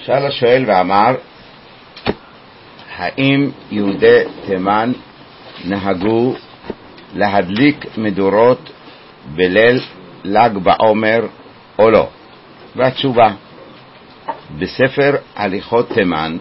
שאל השואל ואמר, האם יהודי תימן נהגו להדליק מדורות בליל ל"ג בעומר או לא? והתשובה, בספר הליכות תימן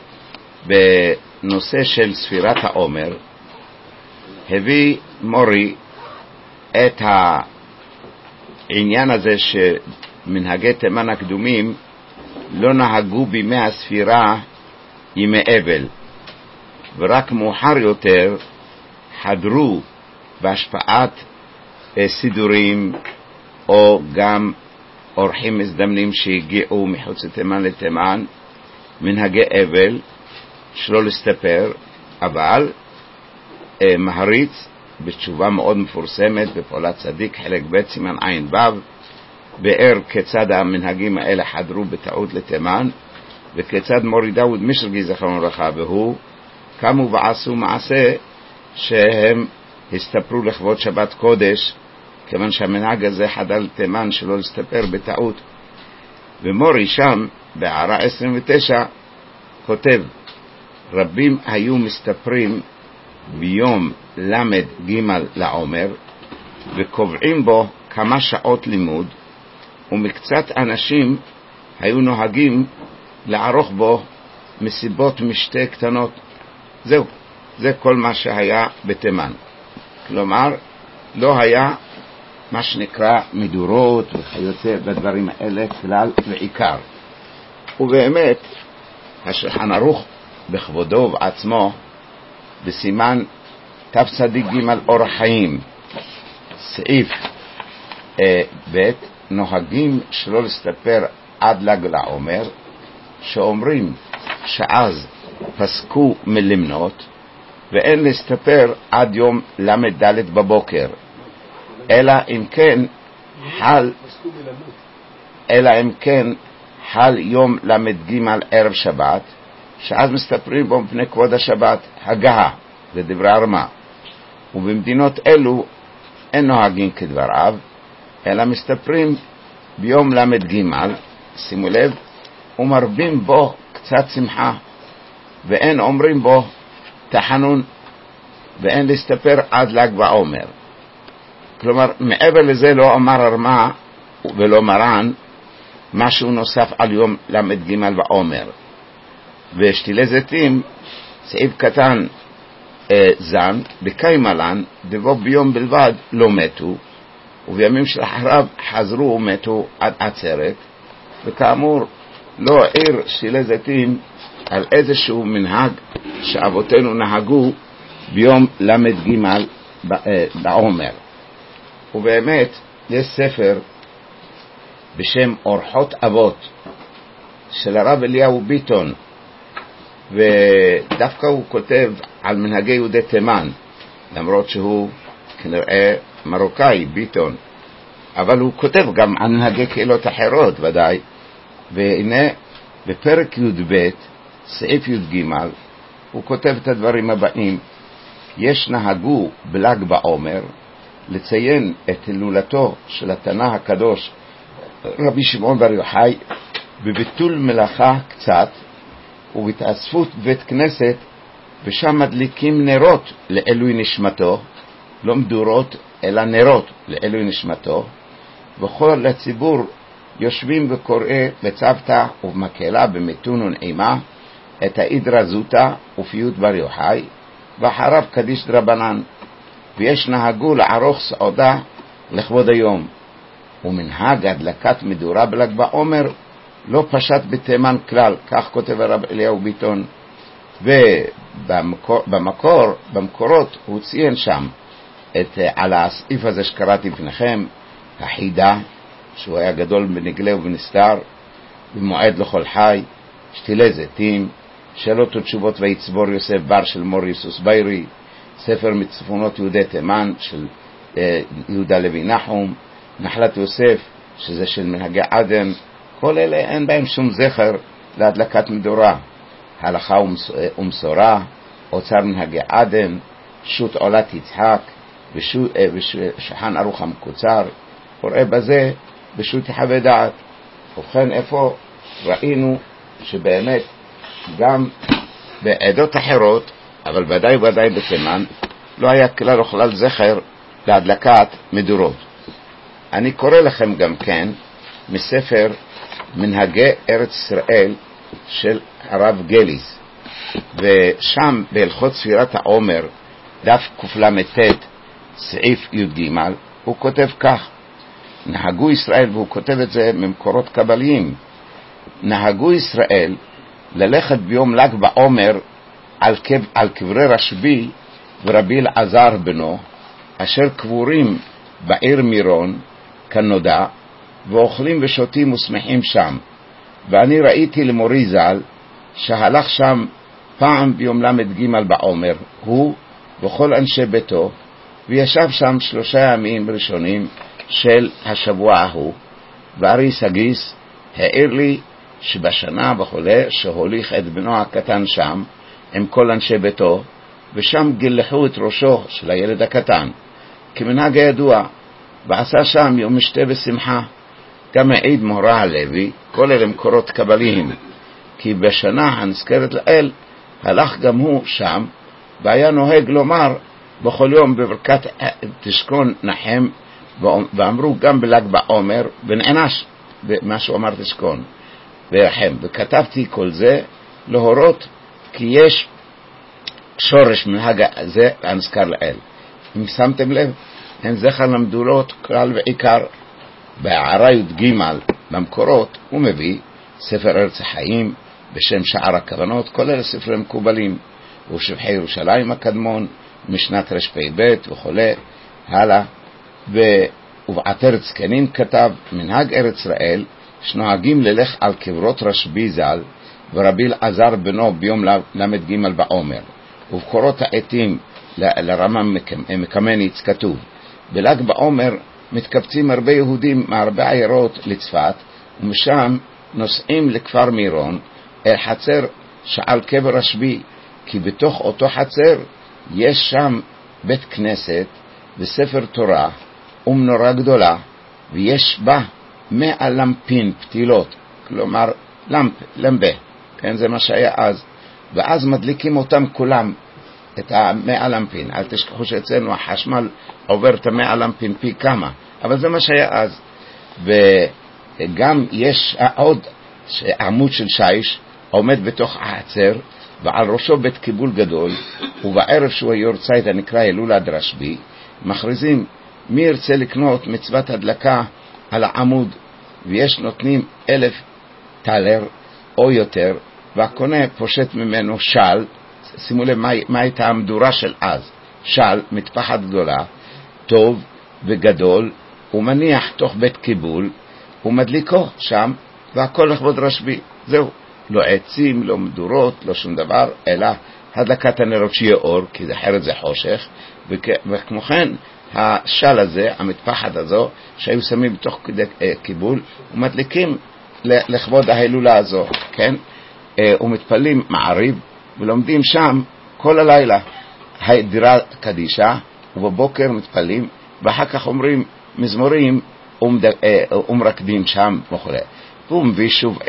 בנושא של ספירת העומר הביא מורי את העניין הזה שמנהגי תימן הקדומים לא נהגו בימי הספירה ימי אבל, ורק מאוחר יותר חדרו בהשפעת סידורים או גם אורחים מזדמנים שהגיעו מחוץ לתימן לתימן מנהגי אבל שלא להסתפר. אבל מהריץ בתשובה מאוד מפורסמת בפעולת צדיק חלק ב' סימן עין ו' באר כיצד המנהגים האלה חדרו בטעות לתימן, וכיצד מורי דאוד משרגי זכרונו לברכה והוא קמו ועשו מעשה שהם הסתפרו לכבוד שבת קודש, כיוון שהמנהג הזה חדר לתימן שלא להסתפר בטעות. ומורי שם בהערה 29 כותב, רבים היו מסתפרים ביום למד ג' לעומר וקובעים בו כמה שעות לימוד, ומקצת אנשים היו נוהגים לערוך בו מסיבות משתה קטנות. זהו, זה כל מה שהיה בתימן. כלומר, לא היה מה שנקרא מדורות וכיוצא בדברים האלה כלל ועיקר. ובאמת, השולחן ערוך בכבודו ובעצמו בסימן תצ"ג אורח חיים סעיף ב' נוהגים שלא להסתפר עד ל"ג לעומר, שאומרים שאז פסקו מלמנות ואין להסתפר עד יום ל"ד בבוקר, אלא אם כן חל יום ל"ג ערב שבת, שאז מסתפרים בו מפני כבוד השבת הגהה, זה דברי הרמ"א. ובמדינות אלו אין נוהגים כדבריו, אלא מסתפרים ביום ל"ג, שימו לב, ומרבים בו קצת שמחה, ואין אומרים בו תחנון, ואין להסתפר עד ל"ג בעומר. כלומר, מעבר לזה לא אמר הרמ"א ולא מרן משהו נוסף על יום ל"ג בעומר. ושתילי זיתים, סעיף קטן זן, בקיימלן, דבו ביום בלבד לא מתו, ובימים שלאחריו חזרו ומתו עד עצרת. וכאמור, לא העיר שתילי זיתים על איזשהו מנהג שאבותינו נהגו ביום ל"ג בעומר. ובאמת, יש ספר בשם אורחות אבות של הרב אליהו ביטון, ודווקא הוא כותב על מנהגי יהודי תימן, למרות שהוא כנראה מרוקאי, ביטון, אבל הוא כותב גם על מנהגי קהילות אחרות ודאי. והנה בפרק י"ב סעיף י"ג הוא כותב את הדברים הבאים: יש נהגו בל"ג בעומר לציין את הילולתו של התנא הקדוש רבי שמעון בר יוחאי בביטול מלאכה קצת ובהתאספות בית כנסת, ושם מדליקים נרות לעילוי נשמתו, לא מדורות אלא נרות לעילוי נשמתו, וכל הציבור יושבים וקוראים בצוותא ובמקהלה במיתון ונעימה את האידרא זוטא ופיוט בר יוחאי, ואחריו קדיש דרבנן. ויש נהגו לערוך סעודה לכבוד היום. ומנהג הדלקת מדורה בל"ג בעומר לא פשט בתימן כלל, כך כותב הרב אליהו ביטון. במקורות הוא ציין שם על הסעיף הזה שקראתי בפניכם, החידה, שהוא היה גדול בנגלה ובנסתר, במועד לכל חי, שתילי זיתים, שאלות ותשובות ויצבור יוסף בר של מור יסוס ביירי, ספר מצפונות יהודי תימן של יהודה לוי נחום, נחלת יוסף שזה של מנהגי עדן. כל אלה אין בהם שום זכר להדלקת מדורה. הלכה ומסורה, אוצר מנהגי עדן, שו"ת עולת יצחק ושולחן ערוך המקוצר, וראה בזה בשו"ת יחווה דעת. ובכן, איפה ראינו שבאמת גם בעדות אחרות, אבל ודאי בתימן, לא היה כלל וכלל זכר להדלקת מדורות. אני קורא לכם גם כן מספר מנהגי ארץ ישראל של הרב גליס, ושם בהלכות ספירת העומר, דף קל"ט, סעיף י"ג, הוא כותב כך: נהגו ישראל, והוא כותב את זה ממקורות קבליים, נהגו ישראל ללכת ביום ל"ג בעומר על קברי רשב"י ורבי אלעזר בנו, אשר קבורים בעיר מירון כנודע, ואוכלים ושותים ושמחים שם. ואני ראיתי למורי ז"ל שהלך שם פעם ביום ל"ג בעומר, הוא וכל אנשי ביתו, וישב שם 3 ימים ראשונים של השבוע ההוא. וארי סגיס העיר לי שבשנה בחולה שהוליך את בנו הקטן שם עם כל אנשי ביתו, ושם גילחו את ראשו של הילד הקטן כמנהג הידוע, ועשה שם יום משתה בשמחה. גם העיד מורה הלוי, כל אלה מקורות קבליים, כי בשנה הנזכרת לאל הלך גם הוא שם, והיה נוהג לומר בכל יום בברכת תשכון נחם, ואמרו גם בל"ג בעומר, ונענש במה שהוא אמר תשכון ורחם. וכתבתי כל זה להורות כי יש שורש מנהג זה הנזכר לאל. אם שמתם לב, הן זכר למדורות כלל ועיקר. בהערה י"ג במקורות הוא מביא ספר ארץ החיים בשם שער הכוונות, כל אלה ספרים מקובלים, ושבחי ירושלים הקדמון משנת רפ"ב וכולי הלאה. ובעטרת זקנים כתב מנהג ארץ ישראל שנוהגים ללך על קברות רשב"י ז"ל ורבי אלעזר בנו ביום ל"ג בעומר. ובקורות העתים לרמ"ם מקמניץ כתוב בל"ג בעומר מתקבצים הרבה יהודים מהרבה עיירות לצפת, ומשם נוסעים לכפר מירון אל חצר שעל קבר רשב"י, כי בתוך אותו חצר יש שם בית כנסת וספר תורה ומנורה גדולה, ויש בה 100 למפין פתילות, כלומר למבה, כן, זה מה שהיה אז, ואז מדליקים אותם כולם, את 100 למפין. אל תשכחו שאצלנו החשמל עובר את 100 למפין פי כמה, אבל זה מה שהיה אז. וגם יש עוד עמוד של שיש עומד בתוך החצר, ועל ראשו בית קיבול גדול, ובערב שהוא היורצייט הנקרא הילולת רשב"י, מכריזים מי ירצה לקנות מצוות הדלקה על העמוד, ויש נותנים 1,000 טלר או יותר, והקונה פושט ממנו של. שימו לב מה הייתה המדורה של אז, של מטפחת גדולה טוב וגדול, ומניח תוך בית קיבול ומדליקו שם, והכל לכבוד רשב"י. זהו, לא עצים, לא מדורות, לא שום דבר, אלא הדלקת הנרות שיהיה אור, כי זה אחרת זה חושך. וכמו כן השל הזה, המטפחת הזו שהיו שמים בתוך קיבול ומדליקים לכבוד ההילולה הזו, כן, ומתפלים מעריב ולומדים שם כל הלילה הידירה קדישה, ובבוקר מתפלים, ואחר כך אומרים מזמורים ומרקדים שם וכו'. והוא מביא שוב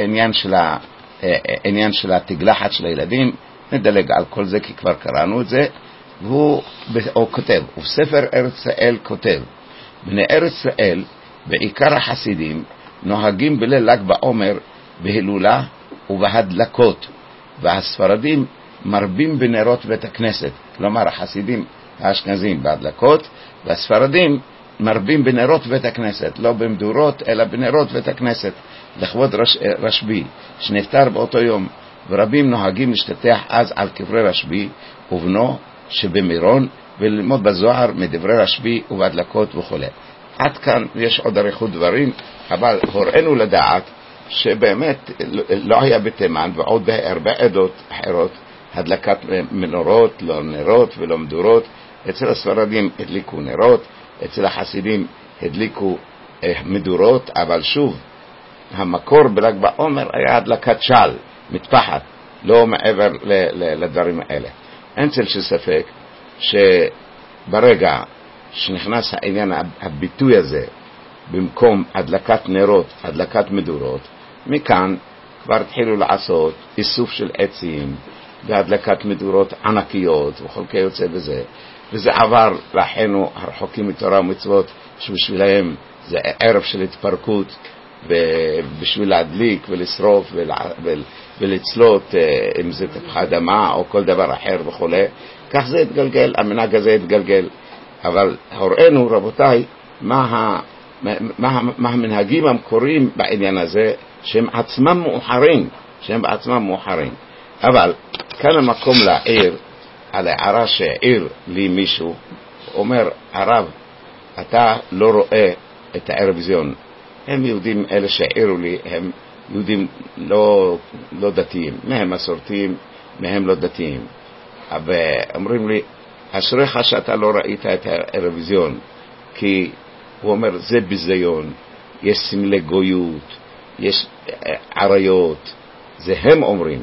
עניין של התגלחת של הילדים. נדלג על כל זה כי כבר קראנו את זה. והוא כותב, ובספר ארץ ישראל כותב, בני ארץ ישראל בעיקר החסידים נוהגים בליל ל"ג בעומר בהילולה ובהדלקות, והספרדים מרבים בנרות בית הכנסת. כלומר החסידים האשכנזים בהדלקות, והספרדים מרבים בנרות בית הכנסת, לא במדורות אלא בנרות בית הכנסת, לכבוד רשב"י שנפטר באותו יום. ורבים נוהגים להשתטח אז על קברי רשב"י ובנו שבמירון, וללמוד בזוהר מדברי רשב"י ובהדלקות וכו'. עד כאן יש עוד אריכות דברים, אבל הוראנו לדעת שבאמת לא היה בתימן ועוד בהרבה עדות אחרות הדלקת מנורות, לא נרות ולא מדורות. אצל הספרדים הדליקו נרות, אצל החסידים הדליקו מדורות, אבל שוב המקור בל"ג בעומר היה הדלקת של, מטפחת, לא מעבר לדברים האלה. אין צל של ספק שברגע שנכנס העניין הביטוי הזה במקום הדלקת נרות, הדלקת מדורות, מכאן כבר התחילו לעשות איסוף של עצים והדלקת מדורות ענקיות וכל כיוצא בזה, וזה עבר לאחינו הרחוקים מתורה ומצוות שבשבילהם זה ערב של התפרקות, בשביל להדליק ולשרוף ולצלות, אם זה תפוחי אדמה או כל דבר אחר וכו'. כך זה התגלגל, המנהג הזה התגלגל. אבל הוראינו, רבותיי, מה המנהגים המקוריים בעניין הזה, שהם בעצמם מאוחרים. אבל כאן המקום להעיר על הערה שהעיר לי מישהו, אומר, הרב, אתה לא רואה את האירוויזיון. הם יהודים, אלה שהעירו לי, הם יהודים לא דתיים, מהם מסורתיים, מהם לא דתיים. ואומרים לי, אשריך שאתה לא ראית את האירוויזיון, כי הוא אומר, זה ביזיון, יש סמלי גויות, יש עריות, זה הם אומרים,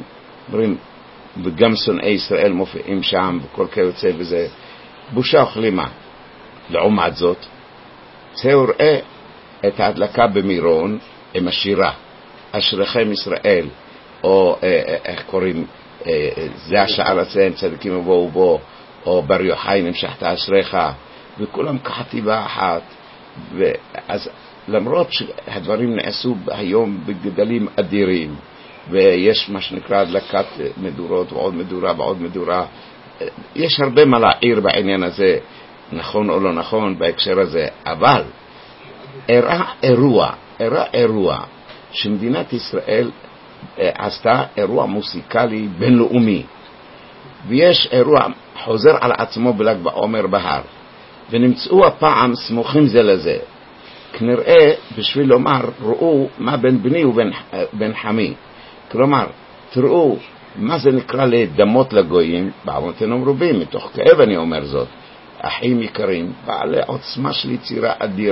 וגם שונאי ישראל מופיעים שם, וכל כיוצא בזה, בושה וכלימה. לעומת זאת, הוא ראה את ההדלקה במירון עם השירה, אשריכם ישראל, או איך קוראים, זה השעה לציין, צדיקים ובואו בו, או בר יוחאי נמשכת אשריך, וכולם כחטיבה אחת. אז למרות שהדברים נעשו היום בגדלים אדירים, ויש מה שנקרא הדלקת מדורות ועוד מדורה ועוד מדורה, יש הרבה מה להעיר בעניין הזה, נכון או לא נכון בהקשר הזה, אבל אירע אירוע שמדינת ישראל עשתה אירוע מוסיקלי בינלאומי, ויש אירוע חוזר על עצמו בל"ג בעומר בהר, ונמצאו הפעם סמוכים זה לזה, כנראה בשביל לומר, ראו מה בין בני ובין חמי, כלומר, תראו מה זה נקרא לדמות לגויים, בעוונותינו מרובים, מתוך כאב אני אומר זאת, אחים יקרים, בעלי עוצמה של יצירה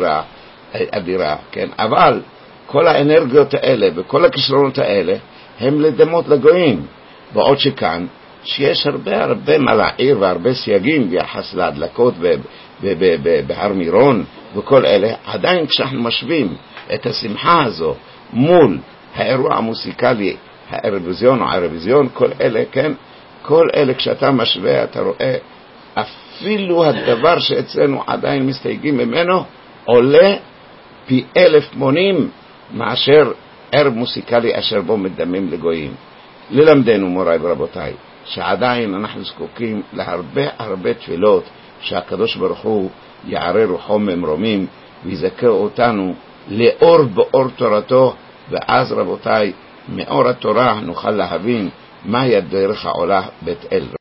אדירה, כן? אבל כל האנרגיות האלה וכל הכישרונות האלה הם לדמות לגויים, בעוד שכאן שיש הרבה מה להעיר והרבה סייגים ביחס להדלקות בהר מירון וכל אלה, עדיין כשאנחנו משווים את השמחה הזו מול האירוע המוסיקלי, האירוויזיון או האירוויזיון, כל אלה, כן? כל אלה כשאתה משווה אתה רואה אפילו הדבר שאצלנו עדיין מסתייגים ממנו עולה פי 1000 מונים מאשר ערב מוסיקלי אשר בו מדמים לגויים. ללמדנו מוריי ורבותיי שעדיין אנחנו זקוקים להרבה תפילות שהקדוש ברוך הוא יערה רוחו ממרומים ויזכה אותנו לאור באור תורתו, ואז רבותיי מאור התורה נוכל להבין מהי הדרך העולה בית אל.